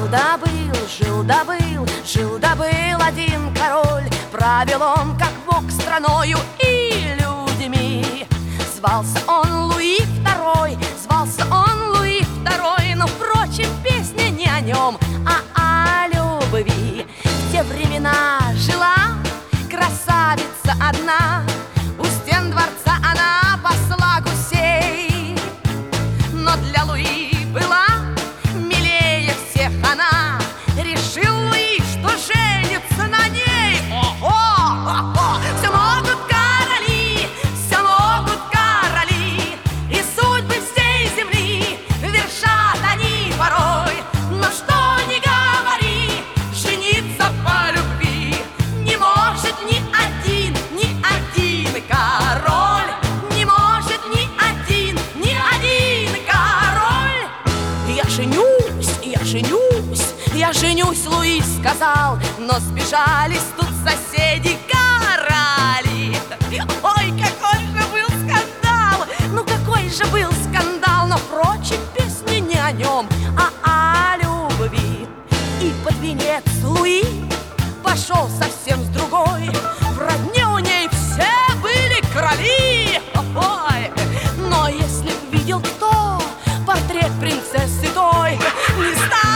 Жил-да-был один король. Правил он, как бог, страною и людьми. Звался он Луи II, звался он Луи II. Но, впрочем, песня не о нем, а о любви. В те времена жила красавица одна, у стен дворца она пасла гусей. Но для Луи была милее всех она. Решил Луи, что женится на ней. Ого! Все могут короли, и судьбы всей земли вершат они порой. Но что ни говори, жениться по любви не может ни один король. Не может ни один король. Я женюсь, Луи сказал, но сбежались тут соседи короли. Ой, какой же был скандал! Ну какой же был скандал! Но, впрочем, песня не о нем, а о любви. И под венец Луи пошел совсем с другой. В родне у ней все были короли. Ой, но если б видел кто портрет принцессы той, не стал